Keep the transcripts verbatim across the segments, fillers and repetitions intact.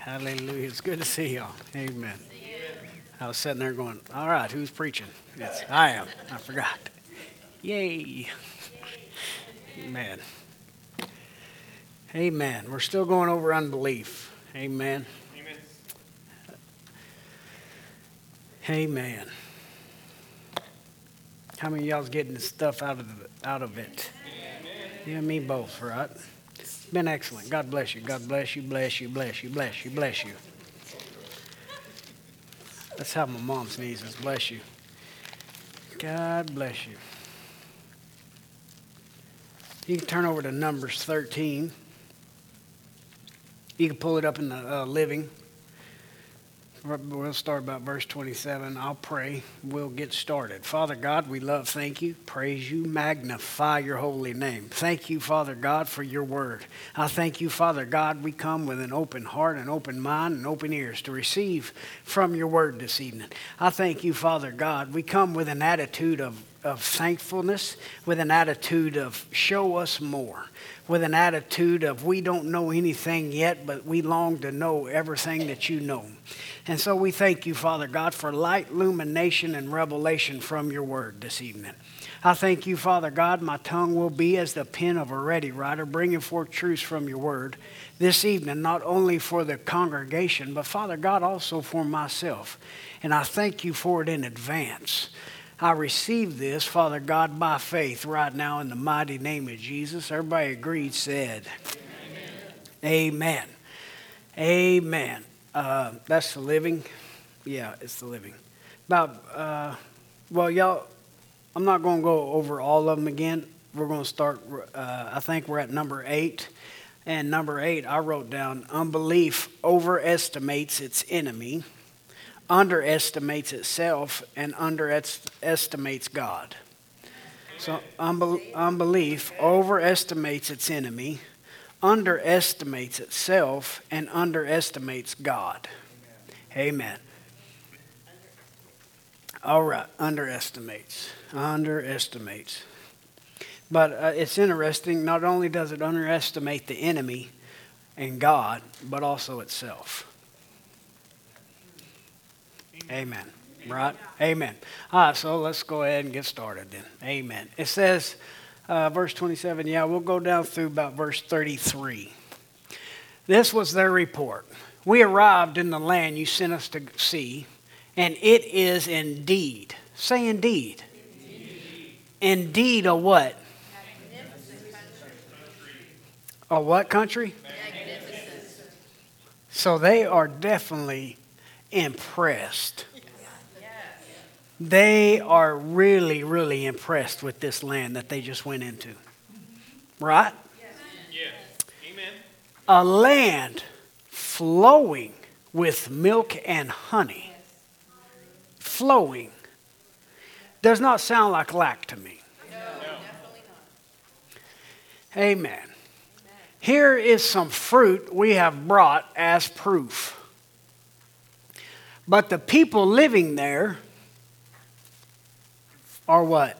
Hallelujah. It's good to see y'all. Amen. I was sitting there going, all right, who's preaching? Yes, I am. I forgot. Yay. Amen. Amen. We're still going over unbelief. Amen. Amen. Amen. How many of y'all's getting the stuff out of the, out of it? Amen. You and me both, right? It's been excellent. God bless you. God bless you, bless you, bless you, bless you, bless you. That's how my mom sneezes. Bless you. God bless you. You can turn over to Numbers thirteen. You can pull it up in the uh, living. We'll start about verse twenty-seven. I'll pray. We'll get started. Father God, we love, thank you, praise you, magnify your holy name. Thank you, Father God, for your word. I thank you, Father God, we come with an open heart, an open mind, and open ears to receive from your word this evening. I thank you, Father God, we come with an attitude of, of thankfulness, with an attitude of show us more, with an attitude of we don't know anything yet, but we long to know everything that you know. And so we thank you, Father God, for light, illumination, and revelation from your word this evening. I thank you, Father God, my tongue will be as the pen of a ready writer, bringing forth truths from your word this evening, not only for the congregation, but Father God, also for myself. And I thank you for it in advance. I receive this, Father God, by faith right now in the mighty name of Jesus. Everybody agreed, said, Amen. Amen. Amen. Uh, that's the living. Yeah, it's the living. About, uh, well, y'all, I'm not going to go over all of them again. We're going to start, uh, I think we're at number eight. And number eight, I wrote down, unbelief overestimates its enemy, underestimates itself, and underestimates God. So unbel- unbelief overestimates its enemy, underestimates itself, and underestimates God. Amen. All right, underestimates, underestimates. But uh, it's interesting, not only does it underestimate the enemy and God, but also itself. Amen. Right? Amen. All right, so let's go ahead and get started then. Amen. It says, uh, verse twenty-seven, yeah, we'll go down through about verse thirty-three. This was their report. We arrived in the land you sent us to see, and it is indeed, say indeed. Indeed, indeed a what? A what country? Magnificent. So they are definitely impressed. They are really, really impressed with this land that they just went into. Right? Yes. Amen. A land flowing with milk and honey. Flowing. Does not sound like lack to me. No. Amen. Here is some fruit we have brought as proof. But the people living there are what?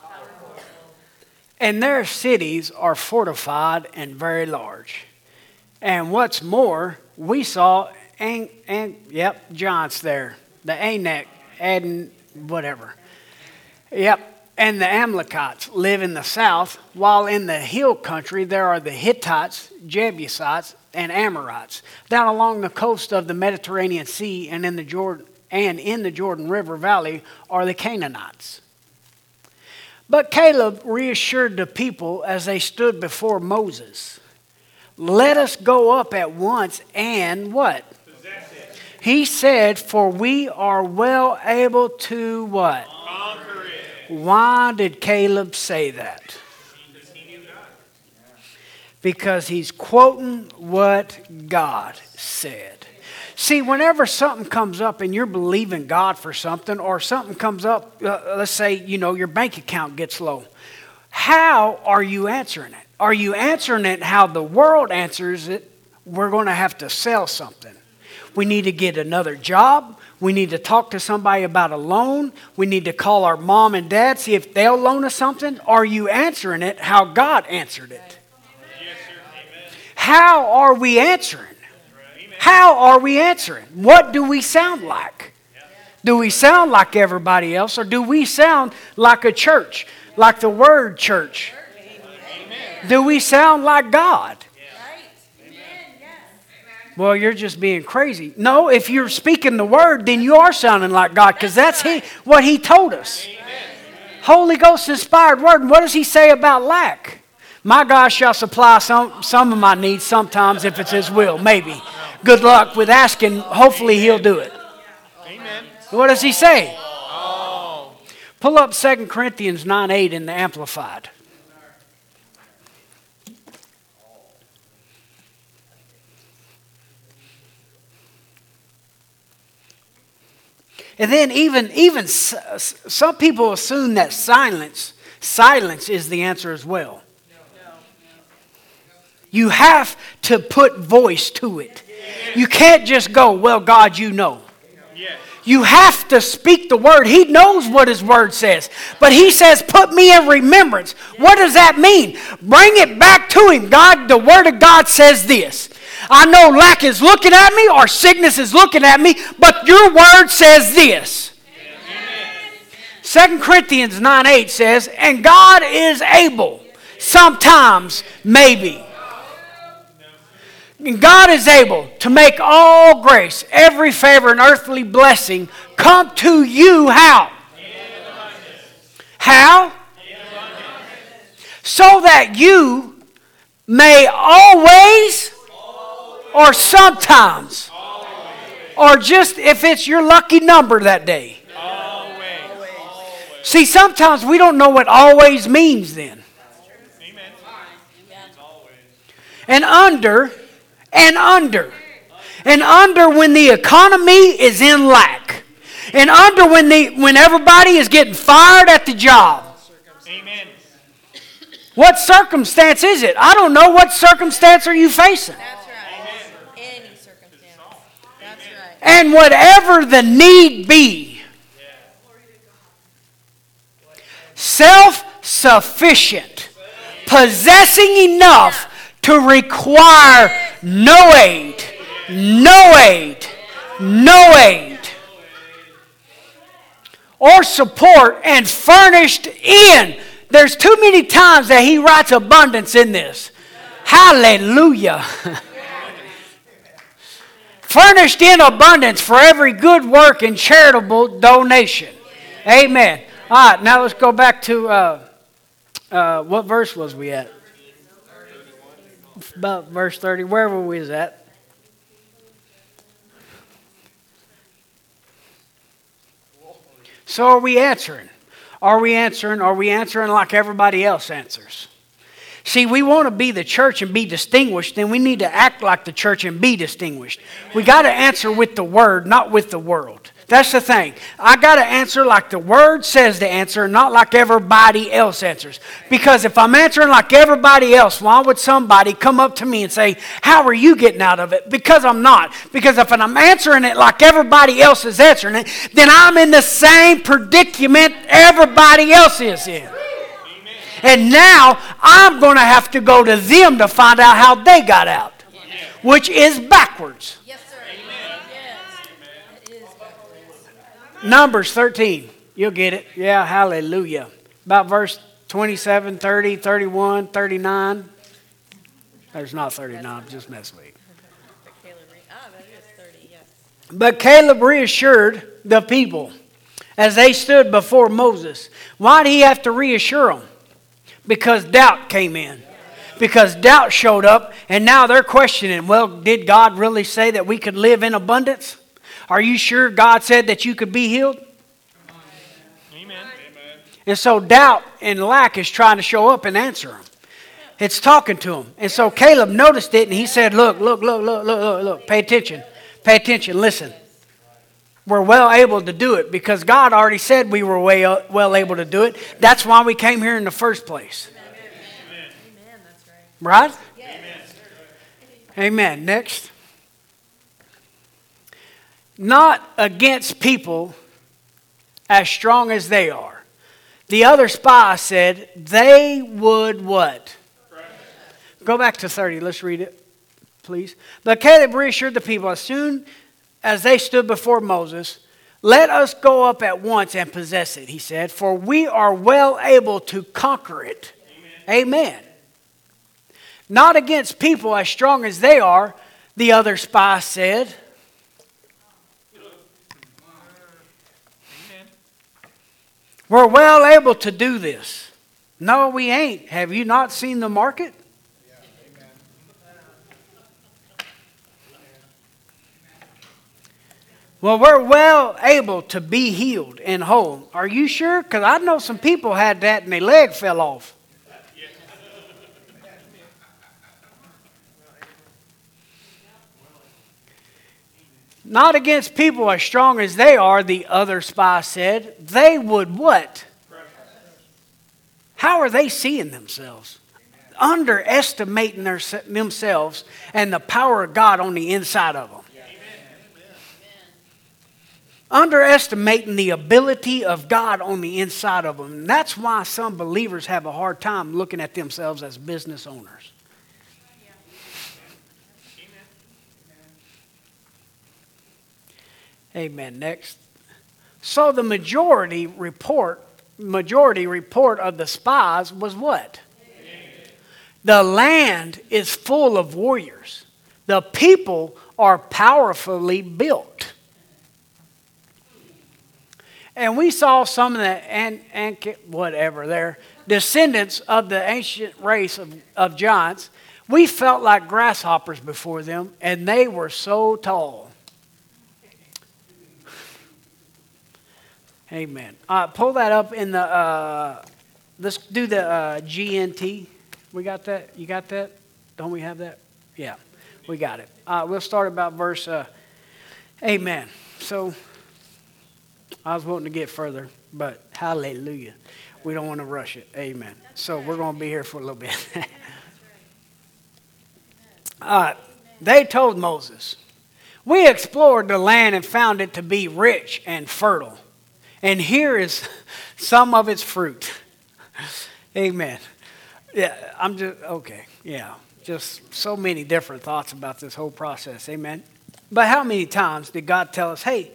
And their cities are fortified and very large. And what's more, we saw, and, and yep, giants there. The Anak, Aden, whatever. Yep. And the Amalekites live in the south, while in the hill country there are the Hittites, Jebusites, and Amorites. Down along the coast of the Mediterranean Sea and in the Jordan and in the Jordan River Valley are the Canaanites. But Caleb reassured the people as they stood before Moses. Let us go up at once and what? Possess it. He said, for we are well able to what? Conquer it. Why did Caleb say that? Because he knew God. Because he's quoting what God said. See, whenever something comes up and you're believing God for something, or something comes up, uh, let's say, you know, your bank account gets low. How are you answering it? Are you answering it how the world answers it? We're going to have to sell something. We need to get another job. We need to talk to somebody about a loan. We need to call our mom and dad, see if they'll loan us something. Are you answering it how God answered it? Yes, sir. Amen. How are we answering? How are we answering? What do we sound like? Do we sound like everybody else, or do we sound like a church, like the Word Church? Do we sound like God? Well, you're just being crazy. No, if you're speaking the Word, then you are sounding like God, because that's he, what He told us. Holy Ghost inspired Word. And what does He say about lack? My God shall supply some, some of my needs sometimes if it's His will. Maybe. Good luck with asking. Hopefully He'll do it. Amen. What does He say? Oh. Pull up Second Corinthians nine eight in the Amplified. And then even, even some people assume that silence, silence is the answer as well. You have to put voice to it. You can't just go, well, God, you know. You have to speak the word. He knows what His word says. But He says, put me in remembrance. What does that mean? Bring it back to Him. God, the word of God says this. I know lack is looking at me or sickness is looking at me, but your word says this. Second Corinthians nine eight says, and God is able, sometimes, maybe. And God is able to make all grace, every favor and earthly blessing come to you how? How? So that you may always or sometimes or just if it's your lucky number that day. See, sometimes we don't know what always means then. And under And under. And under when the economy is in lack. And under when the when everybody is getting fired at the job. Amen. What circumstance is it? I don't know. What circumstance are you facing? That's right. Any circumstance. That's right. And whatever the need be. Self-sufficient. Possessing enough to require no aid, no aid, no aid, or support, and furnished in. There's too many times that he writes abundance in this. Hallelujah. Furnished in abundance for every good work and charitable donation. Amen. All right, now let's go back to, uh, uh, what verse was we at? About verse thirty. Where were we at? So are we answering? Are we answering? Are we answering like everybody else answers? See, we want to be the church and be distinguished, then we need to act like the church and be distinguished. We got to answer with the word, not with the world. That's the thing. I got to answer like the word says to answer, not like everybody else answers. Because if I'm answering like everybody else, why would somebody come up to me and say, how are you getting out of it? Because I'm not. Because if I'm answering it like everybody else is answering it, then I'm in the same predicament everybody else is in. And now I'm going to have to go to them to find out how they got out, which is backwards. Yes, sir. Amen. Yes. It is backwards. Numbers thirteen. You'll get it. Yeah, hallelujah. About verse twenty-seven, thirty, thirty-one, thirty-nine. There's not thirty-nine, I'm just messing with you. But Caleb, re- ah, that is thirty, yes. But Caleb reassured the people as they stood before Moses. Why did he have to reassure them? Because doubt came in. Because doubt showed up, and now they're questioning, well, did God really say that we could live in abundance? Are you sure God said that you could be healed? Amen. And so doubt and lack is trying to show up and answer them. It's talking to them. And so Caleb noticed it, and he said, look, look, look, look, look, look, look, pay attention. Pay attention, listen. We're well able to do it because God already said we were way, well able to do it. That's why we came here in the first place. Amen. Amen. That's right. Right? Yes. Amen. Next. Not against people as strong as they are. The other spy said they would what? Go back to thirty. Let's read it. please. But Caleb reassured the people as soon as they stood before Moses. Let us go up at once and possess it, he said, for we are well able to conquer it. Amen. Amen. Not against people as strong as they are, the other spy said. Amen. We're well able to do this. No, we ain't. Have you not seen the market? Well, we're well able to be healed and whole. Are you sure? Because I know some people had that and their leg fell off. Not against people as strong as they are, the other spy said. They would what? How are they seeing themselves? Underestimating their, themselves and the power of God on the inside of them. Underestimating the ability of God on the inside of them. And that's why some believers have a hard time looking at themselves as business owners. Amen. Next. So the majority report, majority report of the spies was what? Amen. The land is full of warriors. The people are powerfully built. And we saw some of the, and, and whatever, their descendants of the ancient race of, of giants. We felt like grasshoppers before them, and they were so tall. Amen. Uh, pull that up in the, uh, let's do the uh, G N T. We got that? You got that? Don't we have that? Yeah, we got it. Uh, we'll start about verse, uh, amen. So, I was wanting to get further, but hallelujah. We don't want to rush it. Amen. So we're going to be here for a little bit. uh, they told Moses, we explored the land and found it to be rich and fertile. And here is some of its fruit. Amen. Yeah, I'm just, okay. Yeah, just so many different thoughts about this whole process. Amen. But how many times did God tell us, hey,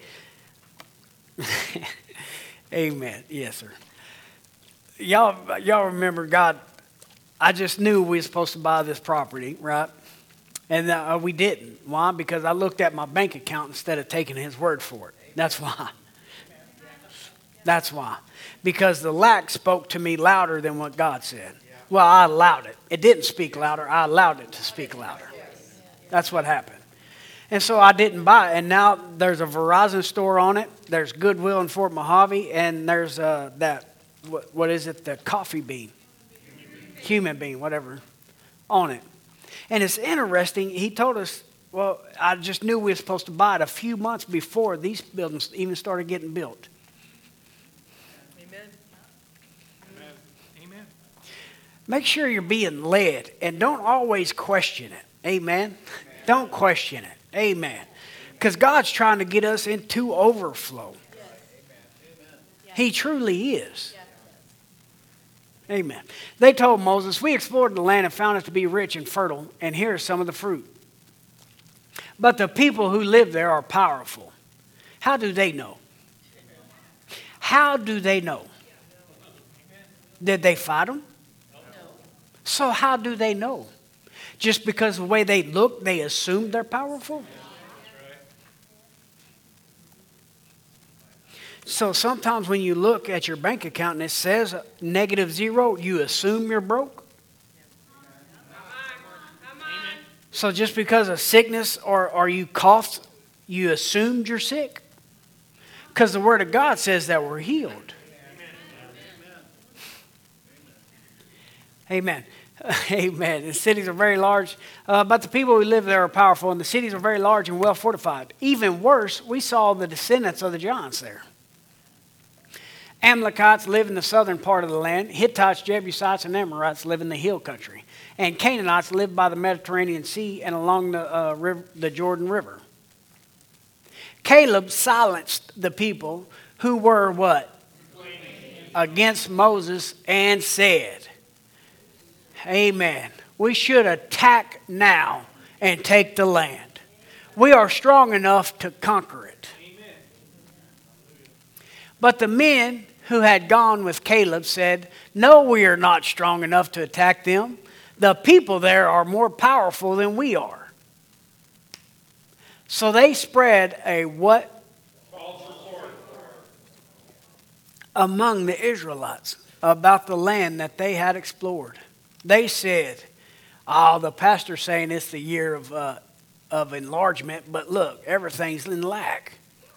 amen. Yes, sir. Y'all, y'all remember God, I just knew we were supposed to buy this property, right? And uh, we didn't. Why? Because I looked at my bank account instead of taking his word for it. That's why. That's why. Because the lack spoke to me louder than what God said. Well, I allowed it. It didn't speak louder. I allowed it to speak louder. That's what happened. And so I didn't buy it. And now there's a Verizon store on it. There's Goodwill in Fort Mojave. And there's uh, that, what, what is it, the coffee bean. Human bean, whatever, on it. And it's interesting. He told us, well, I just knew we were supposed to buy it a few months before these buildings even started getting built. Amen. Amen. Make sure you're being led. And don't always question it. Amen. Amen. Don't question it. Amen. Because God's trying to get us into overflow. He truly is. Amen. They told Moses, we explored the land and found it to be rich and fertile, and here is some of the fruit. But the people who live there are powerful. How do they know? How do they know? Did they fight them? So how do they know? Just because of the way they look, they assume they're powerful? So sometimes when you look at your bank account and it says negative zero, you assume you're broke? So just because of sickness or, or you coughed, you assumed you're sick? Because the Word of God says that we're healed. Amen. Amen. The cities are very large, uh, but the people who live there are powerful, and the cities are very large and well fortified. Even worse, we saw the descendants of the giants there. Amalekites live in the southern part of the land. Hittites, Jebusites, and Amorites live in the hill country. And Canaanites live by the Mediterranean Sea and along the, uh, river, the Jordan River. Caleb silenced the people who were what? Against Moses and said, amen. We should attack now and take the land. We are strong enough to conquer it. But the men who had gone with Caleb said, no, we are not strong enough to attack them. The people there are more powerful than we are. So they spread a what? Among the Israelites about the land that they had explored. They said, oh, the pastor's saying it's the year of, uh, of enlargement, but look, everything's in lack.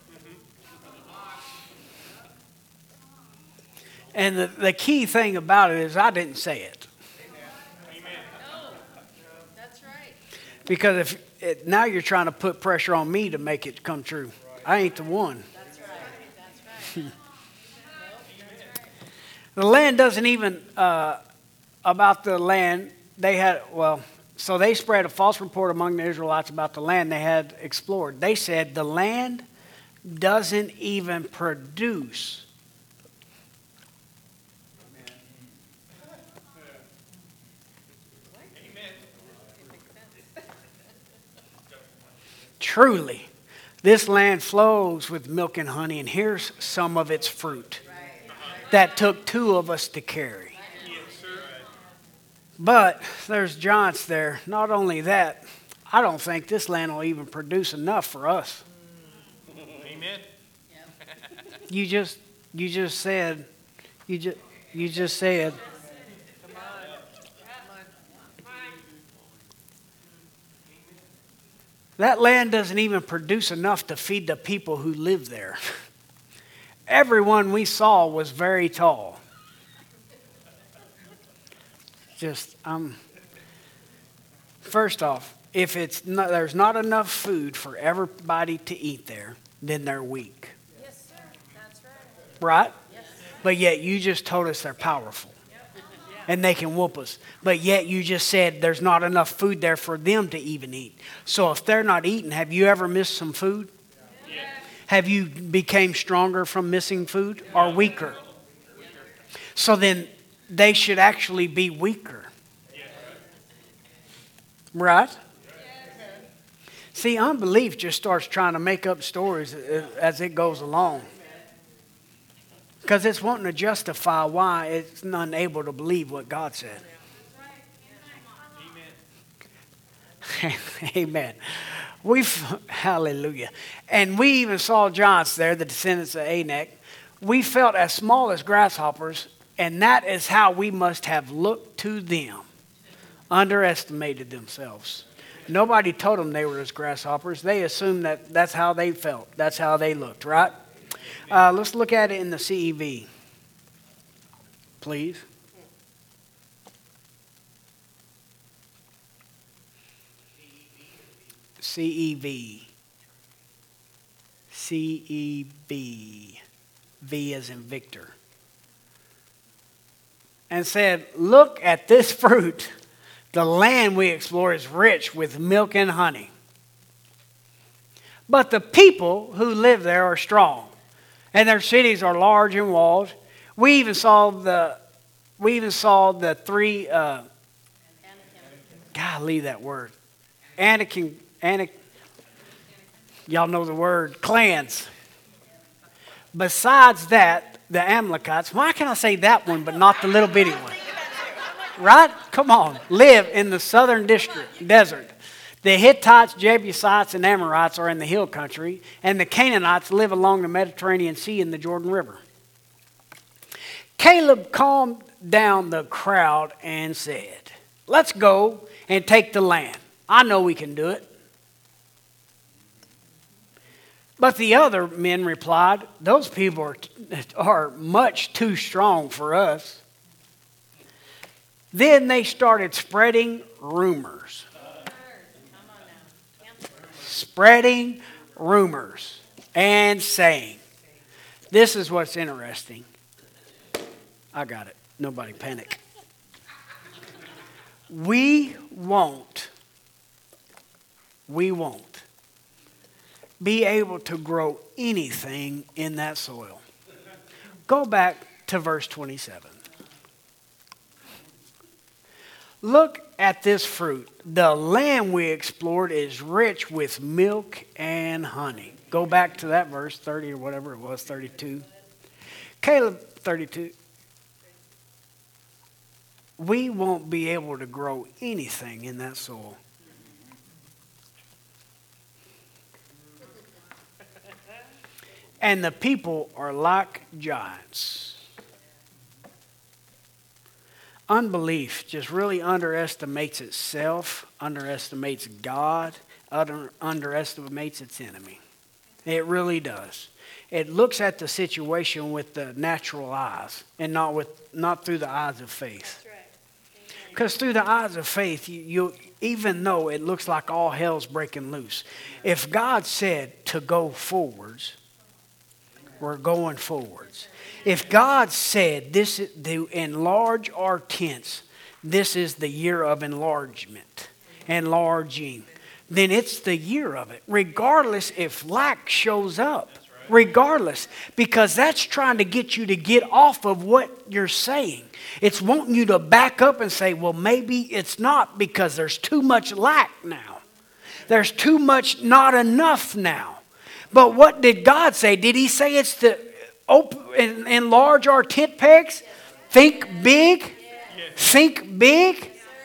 And the, the key thing about it is I didn't say it. Amen. No, that's right. Because if it, now you're trying to put pressure on me to make it come true. I ain't the one. That's right. That's right. The land doesn't even, uh, about the land, they had, well, so they spread a false report among the Israelites about the land they had explored. They said the land doesn't even produce. Truly, this land flows with milk and honey, and here's some of its fruit that took two of us to carry. But there's giants there. Not only that, I don't think this land will even produce enough for us. Amen. You just, you just said, you just, you just said. That land doesn't even produce enough to feed the people who live there. Everyone we saw was very tall. Just, um, first off, if it's not, there's not enough food for everybody to eat there, then they're weak. Yes, sir. That's right. Right? Yes, sir. But yet you just told us they're powerful. And they can whoop us. But yet you just said there's not enough food there for them to even eat. So if they're not eating, have you ever missed some food? Yeah. Have you became stronger from missing food or weaker? So then they should actually be weaker. Right? See, unbelief just starts trying to make up stories as it goes along. Because it's wanting to justify why it's unable to believe what God said. Amen. Amen. We've, hallelujah. And we even saw giants there, the descendants of Anak. We felt as small as grasshoppers, and that is how we must have looked to them. Underestimated themselves. Nobody told them they were as grasshoppers. They assumed that that's how they felt. That's how they looked, right? Uh, let's look at it in the C E V, please. C E V. C E V. V as in Victor. And said, look at this fruit. The land we explore is rich with milk and honey. But the people who live there are strong. And their cities are large and walled. We even saw the, we even saw the three. Uh, God, leave that word. Anakin, Anak. Y'all know the word clans. Besides that, the Amalekites. Why can I say that one, but not the little bitty one? Right? Come on, live in the southern district desert. The Hittites, Jebusites, and Amorites are in the hill country, and the Canaanites live along the Mediterranean Sea and the Jordan River. Caleb calmed down the crowd and said, let's go and take the land. I know we can do it. But the other men replied, those people are, are much too strong for us. Then they started spreading rumors. Spreading rumors and saying, this is what's interesting. I got it. Nobody panic. We won't, we won't be able to grow anything in that soil. Go back to verse twenty-seven. Look at this fruit. The land we explored is rich with milk and honey. Go back to that verse, thirty or whatever it was, thirty-two. Caleb, thirty-two. We won't be able to grow anything in that soil. And the people are like giants. Unbelief just really underestimates itself, underestimates God, under, underestimates its enemy. It really does. It looks at the situation with the natural eyes and not with not through the eyes of faith. Because through the eyes of faith, you, you even though it looks like all hell's breaking loose, if God said to go forwards, we're going forwards. If God said this is to enlarge our tents, this is the year of enlargement, enlarging, then it's the year of it, regardless if lack shows up. Regardless, because that's trying to get you to get off of what you're saying. It's wanting you to back up and say, well, maybe it's not because there's too much lack now. There's too much not enough now. But what did God say? Did he say it's to open, enlarge our tent pegs? Think big? Think big?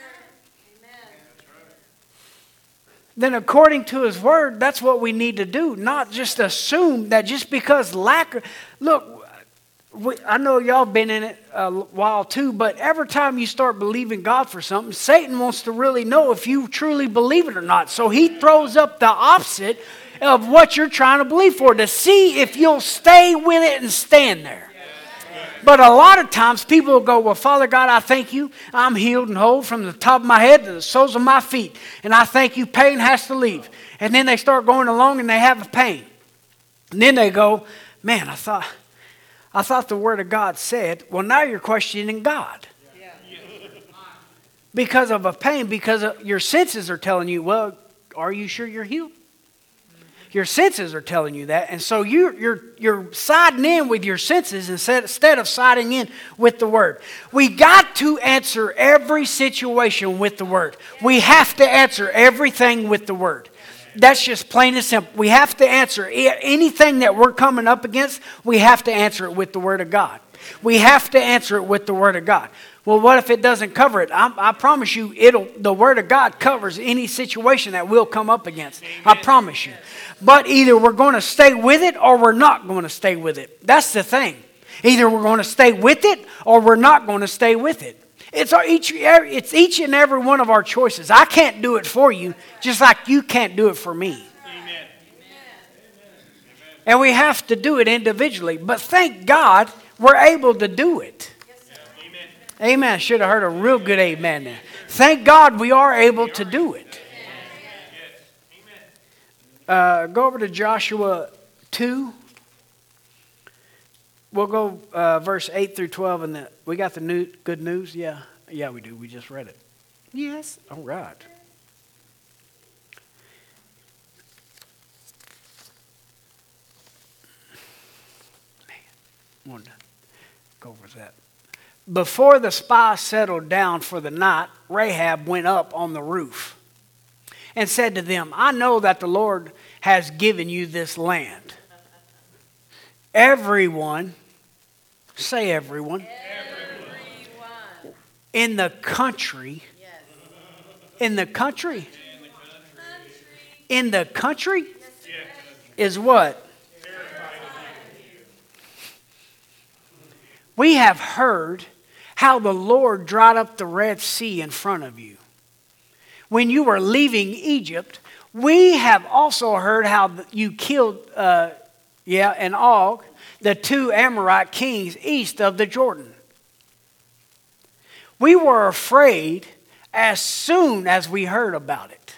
Then according to his word, that's what we need to do. Not just assume that just because lack... Look, we, I know y'all been in it a while too, but every time you start believing God for something, Satan wants to really know if you truly believe it or not. So he throws up the opposite of what you're trying to believe for to see if you'll stay with it and stand there. But a lot of times people will go, well, Father God, I thank you. I'm healed and whole from the top of my head to the soles of my feet. And I thank you, pain has to leave. And then they start going along and they have a pain. And then they go, man, I thought I thought the word of God said, well, now you're questioning God. Yeah. Because of a pain, because of your senses are telling you, well, are you sure you're healed? Your senses are telling you that. And so you're, you're, you're siding in with your senses instead, instead of siding in with the word. We got to answer every situation with the word. We have to answer everything with the word. That's just plain and simple. We have to answer anything that we're coming up against. We have to answer it with the word of God. We have to answer it with the word of God. Well, what if it doesn't cover it? I, I promise you, it'll. The word of God covers any situation that we'll come up against. Amen. I promise you. But either we're going to stay with it or we're not going to stay with it. That's the thing. Either we're going to stay with it or we're not going to stay with it. It's our, each, it's each and every one of our choices. I can't do it for you, just like you can't do it for me. Amen. And we have to do it individually. But thank God we're able to do it. Amen. Amen. Should have heard a real good amen there. Thank God we are able to do it. Uh, go over to Joshua two. We'll go uh, verse eight through twelve. And the, we got the new, good news? Yeah. Yeah, we do. We just read it. Yes. All right. Man, I wanted to go over that. Before the spies settled down for the night, Rahab went up on the roof and said to them, I know that the Lord has given you this land. Everyone, say everyone, everyone. In the country, yes. in the country, in the country yes. is what? We have heard how the Lord dried up the Red Sea in front of you. When you were leaving Egypt, we have also heard how you killed, uh, yeah, and Og, the two Amorite kings east of the Jordan. We were afraid as soon as we heard about it.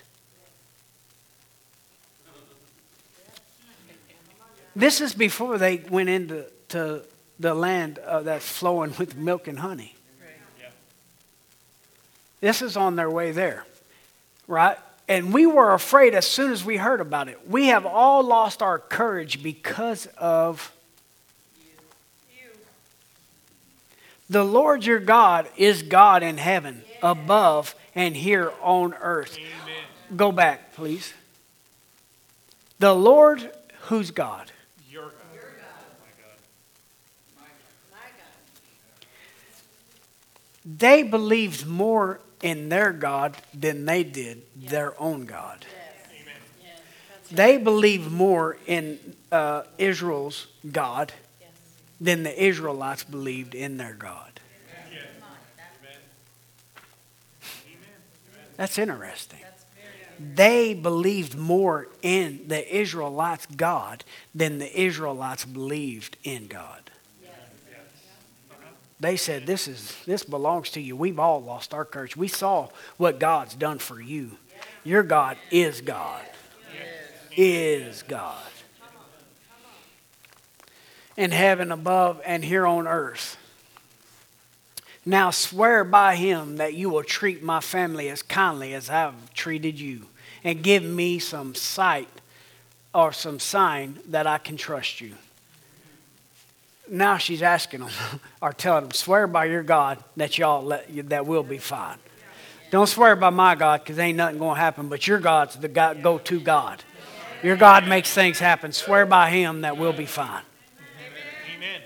This is before they went into to the land uh, that's flowing with milk and honey. This is on their way there. Right? And we were afraid as soon as we heard about it. We have all lost our courage because of you. You. The Lord your God is God in heaven above and here on earth. Amen. Go back, please. The Lord, who's God? Your God. They believed more in their God than they did their own God. Amen. They believed more in uh, Israel's God than the Israelites believed in their God. Yes. Amen. That's interesting. They believed more in the Israelites' God than the Israelites believed in God. They said, this is this belongs to you. We've all lost our courage. We saw what God's done for you. Your God is God. Is God. In heaven above and here on earth. Now swear by him that you will treat my family as kindly as I've treated you, and give me some sight or some sign that I can trust you. Now she's asking them, or telling them, swear by your God that y'all let, that will be fine. Don't swear by my God, because ain't nothing going to happen, but your God's the God, go-to God. Your God makes things happen. Swear by him that we'll be fine. Amen.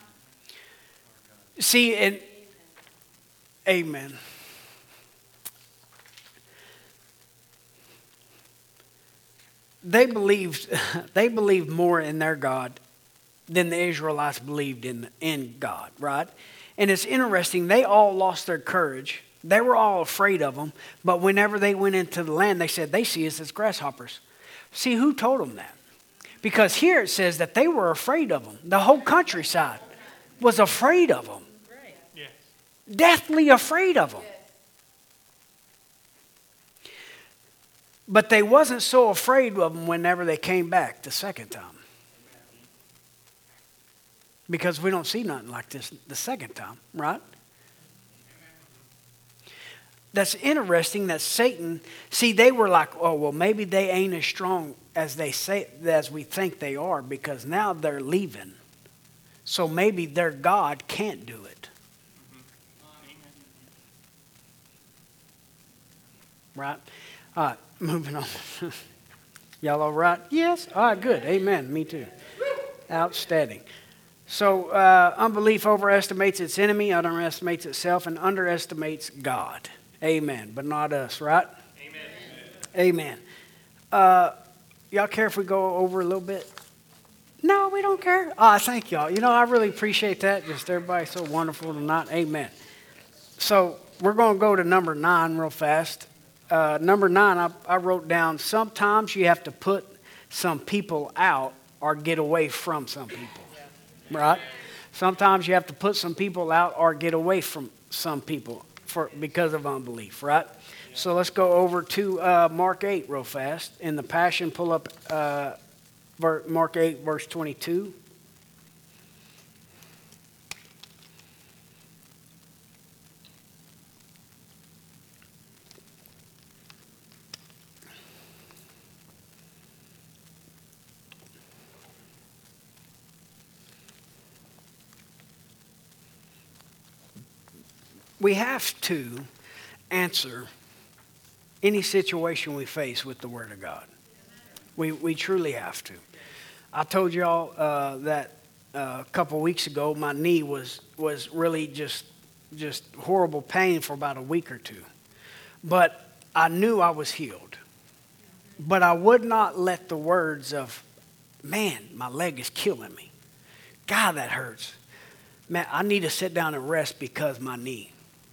See, and amen. They believed, they believed more in their God than the Israelites believed in, in God, right? And it's interesting, they all lost their courage. They were all afraid of them, but whenever they went into the land, they said, they see us as grasshoppers. See, who told them that? Because here it says that they were afraid of them. The whole countryside was afraid of them. Yes. Deathly afraid of them. But they wasn't so afraid of them whenever they came back the second time. Because we don't see nothing like this the second time, right? That's interesting that Satan, see, they were like, oh, well, maybe they ain't as strong as they say, as we think they are, because now they're leaving. So maybe their God can't do it. Right? All right, moving on. Y'all all right? Yes? All right, good. Amen. Me too. Outstanding. So uh, unbelief overestimates its enemy, underestimates itself, and underestimates God. Amen. But not us, right? Amen. Amen. Uh, y'all care if we go over a little bit? No, we don't care. Ah, thank y'all. You know, I really appreciate that. Just everybody's so wonderful tonight. Amen. So we're going to go to number nine real fast. Uh, number nine, I, I wrote down, sometimes you have to put some people out or get away from some people. Right? Sometimes you have to put some people out or get away from some people for because of unbelief, right? So let's go over to uh, Mark eight real fast. In the Passion, pull up uh, Mark eight, verse twenty-two. We have to answer any situation we face with the Word of God. We we truly have to. I told y'all uh, that uh, a couple weeks ago my knee was was really just just horrible pain for about a week or two. But I knew I was healed. But I would not let the words of, man, my leg is killing me. God, that hurts. Man, I need to sit down and rest because my knee.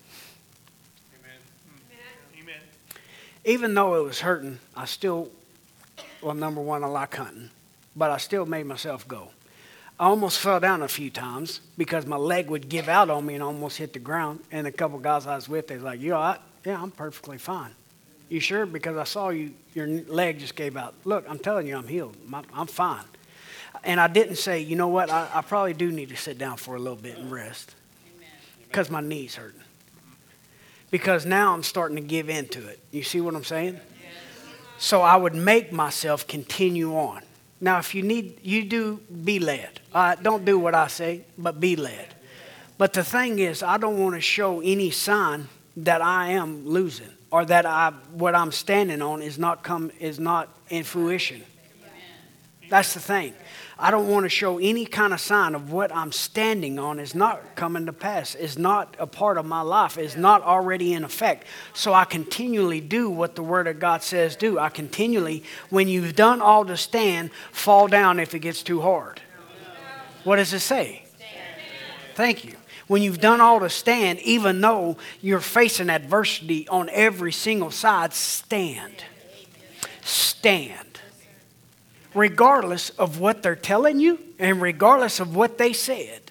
Amen. Even though it was hurting, I still, well, number one, I like hunting, but I still made myself go. I almost fell down a few times because my leg would give out on me and almost hit the ground. And a couple guys I was with, they was like, you all right? Yeah, I'm perfectly fine. You sure? Because I saw you, your leg just gave out. Look, I'm telling you, I'm healed. I'm, I'm fine. And I didn't say, you know what, I, I probably do need to sit down for a little bit and rest because my knee's hurting. Because now I'm starting to give in to it. You see what I'm saying? Yes. So I would make myself continue on. Now, if you need, you do be led. Uh, don't do what I say, but be led. But the thing is, I don't want to show any sign that I am losing, or that I what I'm standing on is not come is not in fruition. That's the thing. I don't want to show any kind of sign of what I'm standing on is not coming to pass, is not a part of my life, is not already in effect. So I continually do what the Word of God says do. I continually, when you've done all to stand, fall down if it gets too hard. What does it say? Thank you. When you've done all to stand, even though you're facing adversity on every single side, stand. Stand. Regardless of what they're telling you and regardless of what they said.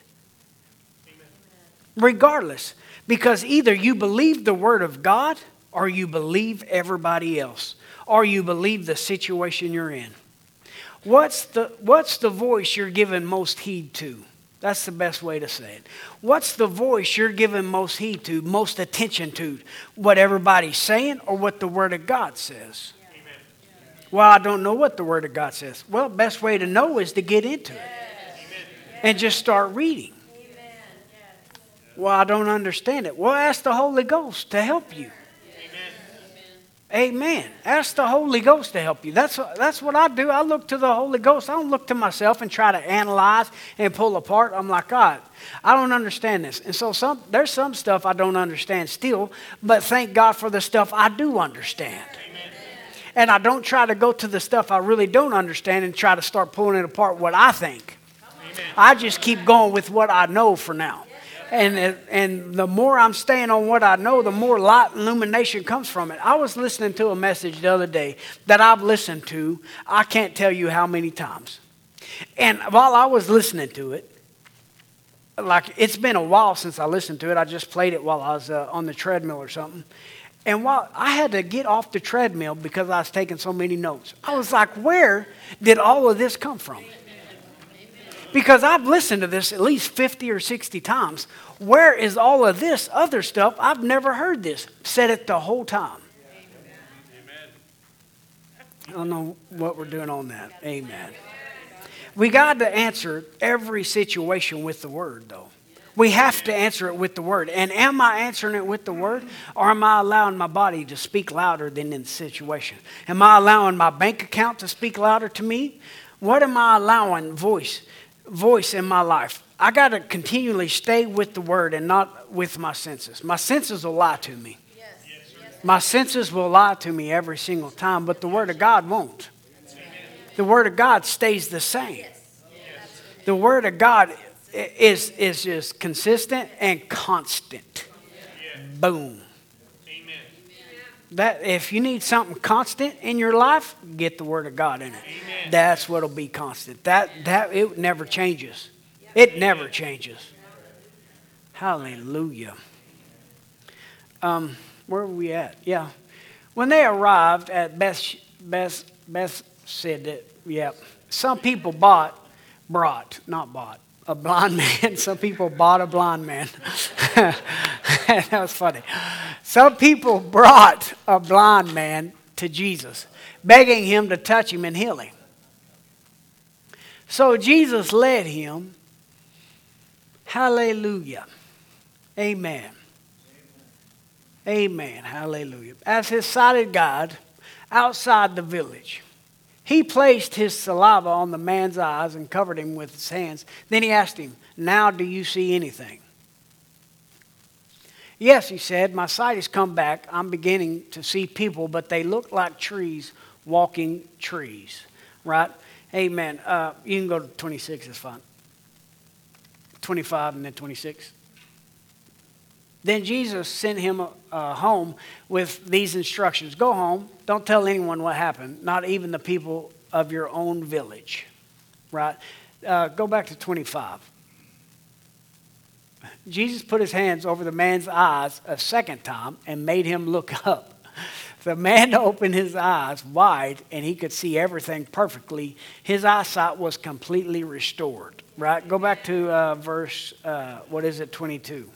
Regardless. Because either you believe the Word of God or you believe everybody else. Or you believe the situation you're in. What's the, what's the voice you're giving most heed to? That's the best way to say it. What's the voice you're giving most heed to, most attention to? What everybody's saying or what the Word of God says? Well, I don't know what the Word of God says. Well, best way to know is to get into it. And just start reading. Well, I don't understand it. Well, ask the Holy Ghost to help you. Amen. Ask the Holy Ghost to help you. That's, that's what I do. I look to the Holy Ghost. I don't look to myself and try to analyze and pull apart. I'm like, God, I don't understand this. And so some, there's some stuff I don't understand still, but thank God for the stuff I do understand. And I don't try to go to the stuff I really don't understand and try to start pulling it apart what I think. Amen. I just keep going with what I know for now. And, and the more I'm staying on what I know, the more light and illumination comes from it. I was listening to a message the other day that I've listened to, I can't tell you how many times. And while I was listening to it, like it's been a while since I listened to it. I just played it while I was uh, on the treadmill or something. And while I had to get off the treadmill because I was taking so many notes, I was like, where did all of this come from? Because I've listened to this at least fifty or sixty times. Where is all of this other stuff? I've never heard this. Said it the whole time. I don't know what we're doing on that. Amen. We got to answer every situation with the Word, though. We have to answer it with the Word. And am I answering it with the Word? Or am I allowing my body to speak louder than in the situation? Am I allowing my bank account to speak louder to me? What am I allowing voice, voice in my life? I got to continually stay with the Word and not with my senses. My senses will lie to me. My senses will lie to me every single time, but the Word of God won't. The Word of God stays the same. The Word of God is is just consistent and constant. Yeah. Boom. Amen. That if you need something constant in your life, get the Word of God in it. Amen. That's what'll be constant. That that it never changes. It Amen. Never changes. Hallelujah. Um, where were we at? Yeah. When they arrived at Beth Beth Beth said that, yeah, some people bought, brought, not bought. A blind man. Some people bought a blind man. That was funny. Some people brought a blind man to Jesus, begging him to touch him and heal him. So Jesus led him. Hallelujah. Amen. Amen. Hallelujah. As his sighted guide outside the village. He placed his saliva on the man's eyes and covered him with his hands. Then he asked him, now do you see anything? Yes, he said, my sight has come back. I'm beginning to see people, but they look like trees, walking trees. Right? Amen. Uh, you can go to twenty-six, it's fine. twenty-five and then twenty-six. Then Jesus sent him uh, home with these instructions. Go home. Don't tell anyone what happened, not even the people of your own village. Right? Uh, go back to twenty-five. Jesus put his hands over the man's eyes a second time and made him look up. The man opened his eyes wide and he could see everything perfectly. His eyesight was completely restored. Right? Go back to uh, verse, uh, what is it, twenty-two.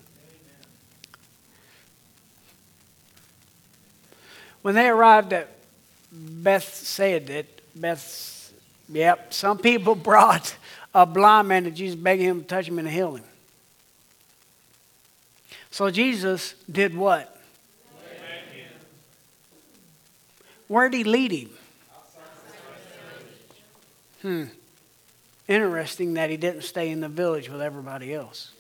When they arrived at Bethsaida, Beth, yep, some people brought a blind man to Jesus, begging him to touch him and heal him. So Jesus did what? Where'd he lead him? Hmm. Interesting that he didn't stay in the village with everybody else.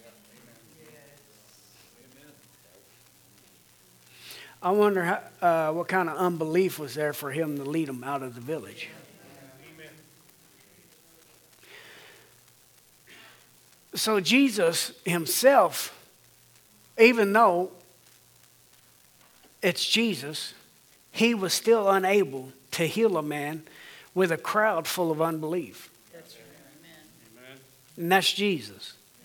I wonder how, uh, what kind of unbelief was there for him to lead them out of the village. So Jesus himself, even though it's Jesus, he was still unable to heal a man with a crowd full of unbelief. That's right. Amen. And that's Jesus. Yeah.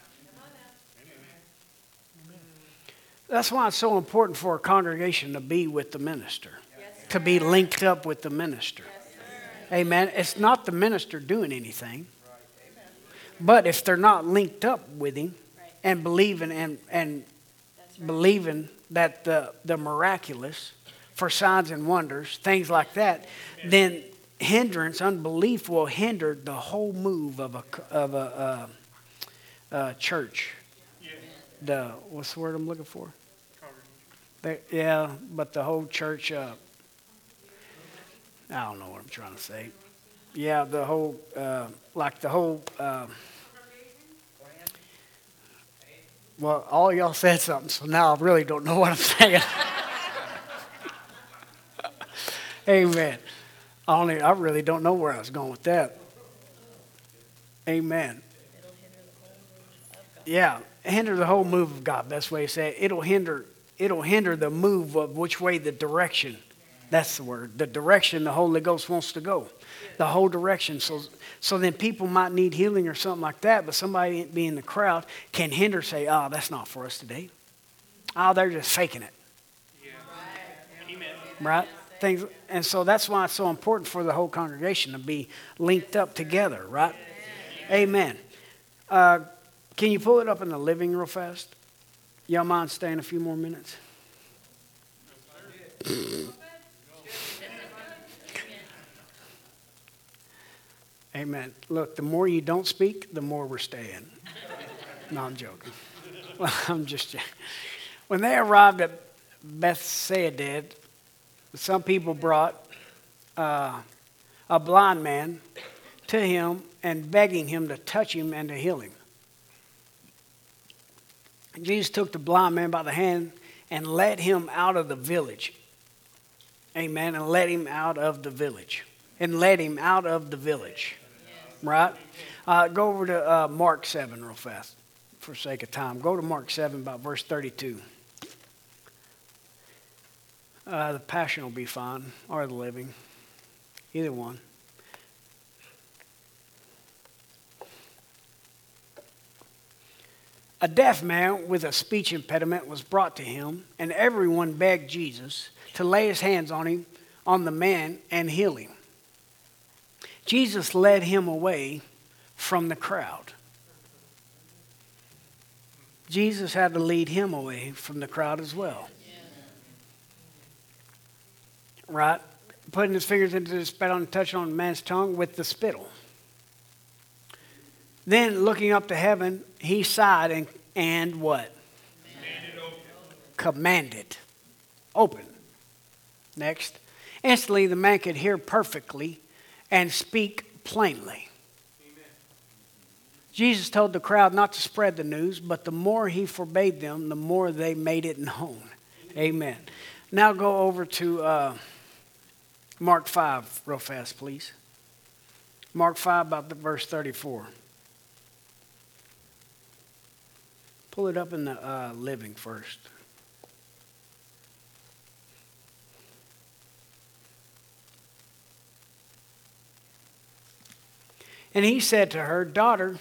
That's why it's so important for a congregation to be with the minister, Yes, to be linked up with the minister. Amen. It's not the minister doing anything, but if they're not linked up with him and believing and, and That's right. believing that the, the miraculous for signs and wonders, things like that, then hindrance, unbelief will hinder the whole move of a, of a uh, uh, church. Yeah. The, what's the word I'm looking for? They, yeah, but the whole church, uh, I don't know what I'm trying to say. Yeah, the whole, uh, like the whole, uh, well, all y'all said something, so now I really don't know what I'm saying. Amen. I, only, I really don't know where I was going with that. Amen. It'll hinder the whole move of God. Yeah, hinder the whole move of God. Best way to say it. It'll hinder. It'll hinder the move of which way the direction. That's the word. The direction the Holy Ghost wants to go. The whole direction. So, so then people might need healing or something like that, but somebody being in the crowd can hinder. Say, "Oh, that's not for us today. Oh, they're just faking it." Yeah. Amen. Right? Things, and so that's why it's so important for the whole congregation to be linked up together, right? Amen. Uh, can you pull it up in the living real fast? Y'all mind staying a few more minutes? Amen. Look, the more you don't speak, the more we're staying. No, I'm joking. Well, I'm just joking. When they arrived at Bethsaida, some people brought uh, a blind man to him and begging him to touch him and to heal him. Jesus took the blind man by the hand and led him out of the village. Amen. And led him out of the village. And led him out of the village. Right? Uh, go over to uh, Mark seven real fast for sake of time. Go to Mark seven, about verse thirty-two. Uh, the Passion will be fine, or the Living. Either one. A deaf man with a speech impediment was brought to him, and everyone begged Jesus to lay his hands on him, on the man, and heal him. Jesus led him away from the crowd. Jesus had to lead him away from the crowd as well. Right? Putting his fingers into the spittle and touching on the man's tongue with the spittle. Then looking up to heaven, he sighed and, and what? Commanded open. Commanded. Open. Next. Instantly the man could hear perfectly and speak plainly. Amen. Jesus told the crowd not to spread the news, but the more he forbade them, the more they made it known. Amen. Now go over to uh, Mark five real fast, please. Mark five, about the verse thirty-four. Pull it up in the uh, living first. And he said to her, daughter,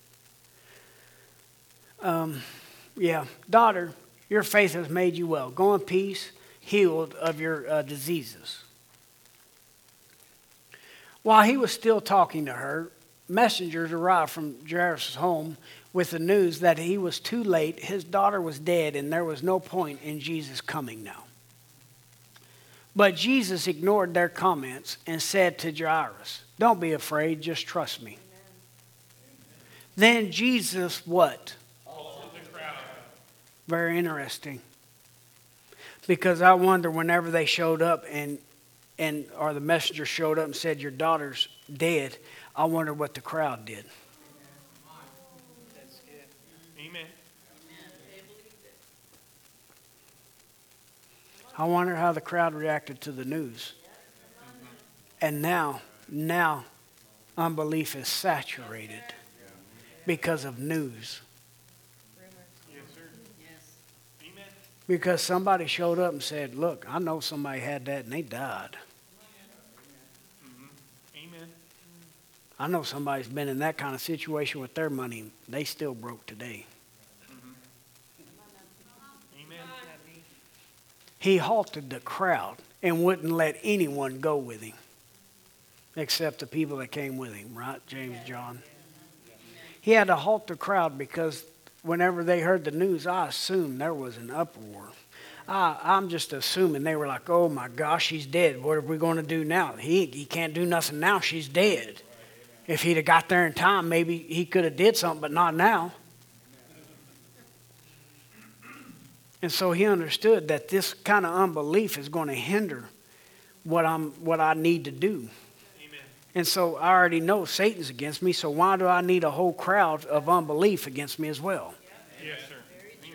um, yeah, daughter, your faith has made you well. Go in peace, healed of your uh, diseases. While he was still talking to her, messengers arrived from Jairus' home with the news that he was too late, his daughter was dead, and there was no point in Jesus coming now. But Jesus ignored their comments and said to Jairus, don't be afraid, just trust me. Amen. Then Jesus what? Halted the crowd. Very interesting. Because I wonder whenever they showed up and and or the messenger showed up and said, your daughter's dead, I wonder what the crowd did. Amen. I wonder how the crowd reacted to the news. And now, now, unbelief is saturated because of news. Yes, sir. Amen. Because somebody showed up and said, look, I know somebody had that and they died. Amen. I know somebody's been in that kind of situation with their money. They still broke today. Amen. He halted the crowd and wouldn't let anyone go with him except the people that came with him, right? James, John. He had to halt the crowd because whenever they heard the news, I assumed there was an uproar. I, I'm just assuming they were like, oh my gosh, she's dead. What are we going to do now? He, he can't do nothing now. She's dead. If he'd have got there in time, maybe he could have did something, but not now. And so he understood that this kind of unbelief is going to hinder what I'm, what I need to do. Amen. And so I already know Satan's against me, so why do I need a whole crowd of unbelief against me as well? Yes, sir. Amen.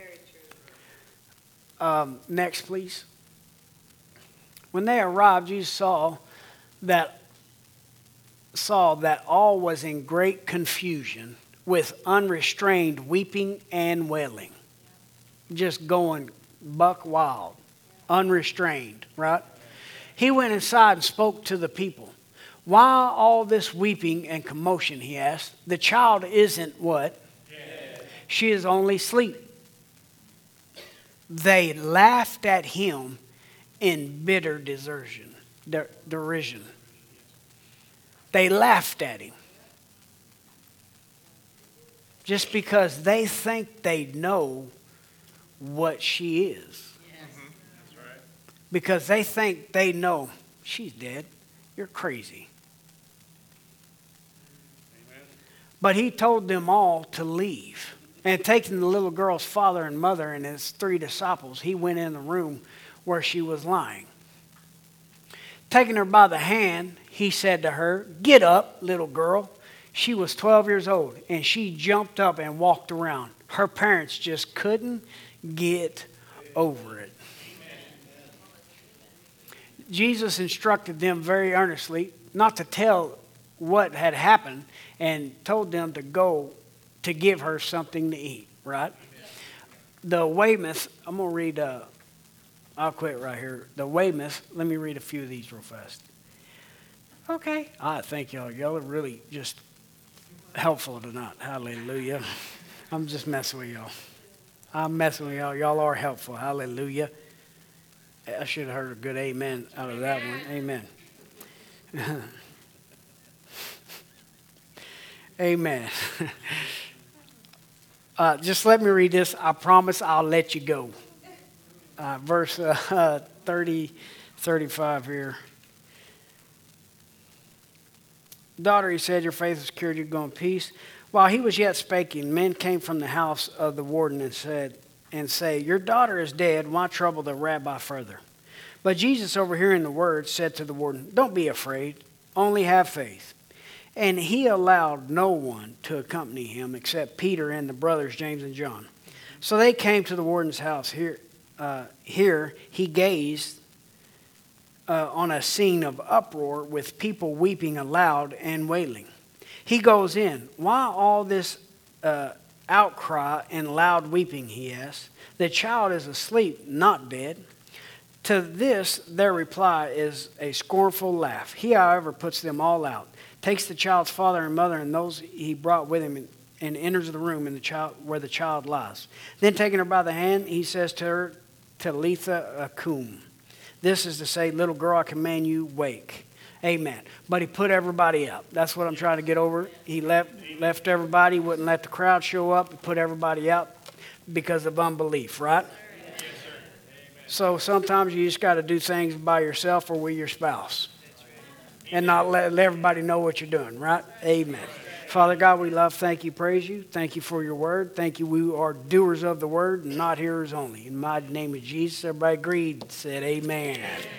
Um, next, please. When they arrived, Jesus saw that saw that all was in great confusion, with unrestrained weeping and wailing, just going buck wild, unrestrained. Right? He went inside and spoke to the people. Why all this weeping and commotion? He asked. The child isn't what? Dead. She is only asleep. They laughed at him in bitter desertion, der- derision. They laughed at him. Just because they think they know what she is. Mm-hmm. That's right. Because they think they know she's dead. You're crazy. Amen. But he told them all to leave. And taking the little girl's father and mother and his three disciples, he went in the room where she was lying. Taking her by the hand, he said to her, get up, little girl. She was twelve years old, and she jumped up and walked around. Her parents just couldn't get over it. Jesus instructed them very earnestly not to tell what had happened and told them to go to give her something to eat, right? The Weymouth, I'm going to read, uh, I'll quit right here. The Weymouth, let me read a few of these real fast. Okay. I thank y'all. Y'all are really just helpful tonight. Hallelujah. I'm just messing with y'all. I'm messing with y'all. Y'all are helpful. Hallelujah. I should have heard a good amen out of that one. Amen. Amen. uh, just let me read this. I promise I'll let you go. Uh, verse uh, thirty, thirty-five here. Daughter, he said, your faith has cured you. Go in peace. While he was yet speaking, men came from the house of the warden and said, and say, your daughter is dead. Why trouble the rabbi further? But Jesus, overhearing the words, said to the warden, don't be afraid, only have faith. And he allowed no one to accompany him except Peter and the brothers James and John. So they came to the warden's house. Here, uh, here he gazed uh, on a scene of uproar with people weeping aloud and wailing. He goes in. Why all this uh, outcry and loud weeping, he asked. The child is asleep, not dead. To this, their reply is a scornful laugh. He, however, puts them all out, takes the child's father and mother and those he brought with him, and, and enters the room in the child, where the child lies. Then, taking her by the hand, he says to her, Talitha Akum. This is to say, little girl, I command you, wake. Amen. But he put everybody out. That's what I'm trying to get over. He left, left everybody, wouldn't let the crowd show up, and put everybody out because of unbelief, right? Yes, sir. So sometimes you just got to do things by yourself or with your spouse. And not let, let everybody know what you're doing, right? Amen. Father God, we love, thank you, praise you. Thank you for your word. Thank you, we are doers of the word and not hearers only. In the mighty name of Jesus, everybody agreed, said amen.